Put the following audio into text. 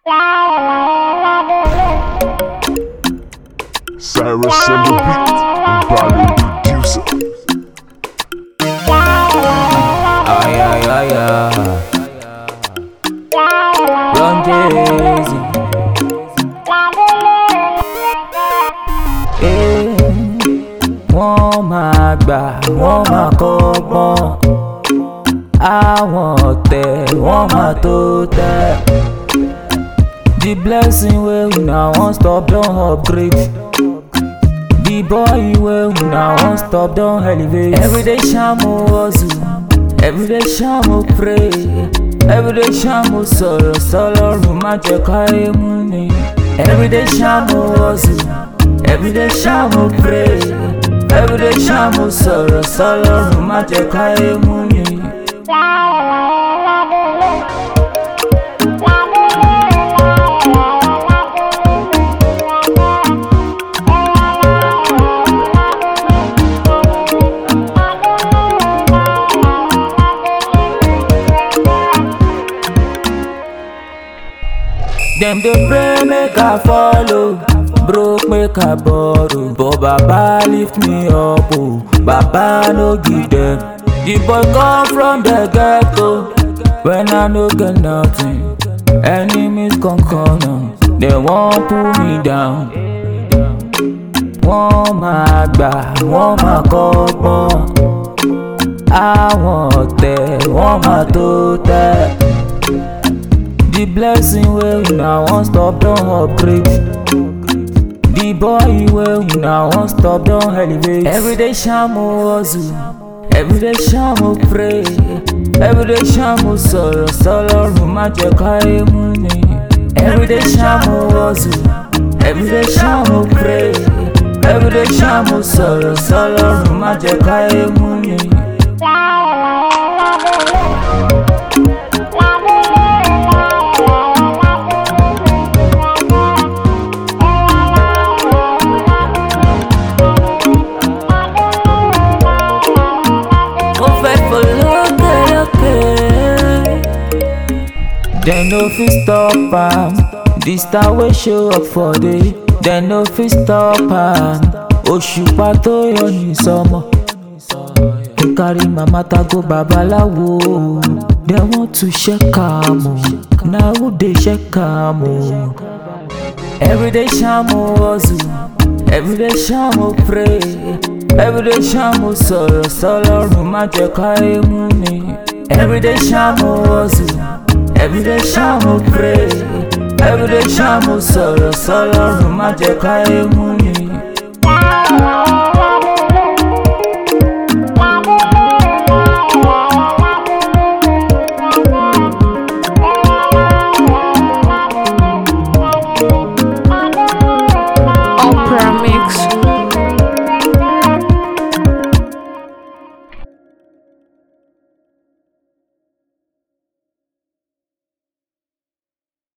Cyrus on the beat, and Bali producer. Ay, ay, ay, ay. Run Jay-Z. Wọ́n máa gbà, wọ́n máa kọ́gbọ́n. Àwọn ọ̀tẹ̀, wọ́n máa tó tẹ̀. The blessing wey una wan stop don upgrade. The boy wey una wan stop don elevate. Everyday shamo hustle, everyday shamo pray, everyday shamo sọ̀rọ̀ sọ́lọ́run má jẹ́ káyé mú ni. Everyday shamo hustle, everyday shamo pray, everyday shamo sọ̀rọ̀ sọ́lọ́run má jẹ́ káyé mú ni. Dem dey pray make I follow, broke make I borrow, but Baba lift me up, oh, Baba no give them. The boy come from the ghetto, when I no get nothing, enemies come on, they wan pull me down. Wọ́n máa gbà, wọ́n máa kọ́gbọ́n, àwọn ọ̀tẹ̀, wọ́n máa tó tẹ̀. The blessing wey una wan stop don upgrade. The boy wey una wan stop don elevate. Everyday shamo hustle, everyday shamo pray, everyday shamo sọ̀rọ̀ sọ́lọ́run má jẹ́ káyé mú ni. Everyday shamo hustle, everyday shamo pray, everyday shamo sọ̀rọ̀ sọ́lọ́run má jẹ́ káyé mú ni. Dem no fit stop am, the star wey show up for day. Dem no fit stop am, òṣùpá tó yọ ní sọmọ. He carry my matter go babaláwo, dem want to check am o, na who dey check am o. Everyday shamo hustle, everyday shamo pray, everyday shamo sọ̀rọ̀ sọ́lọ́run má jẹ́ káyé mú ni. Everyday shamo hustle, everyday shamo pray, everyday shamo sọ̀rọ̀ sọ́lọ́run má jẹ́ káyé mú ni.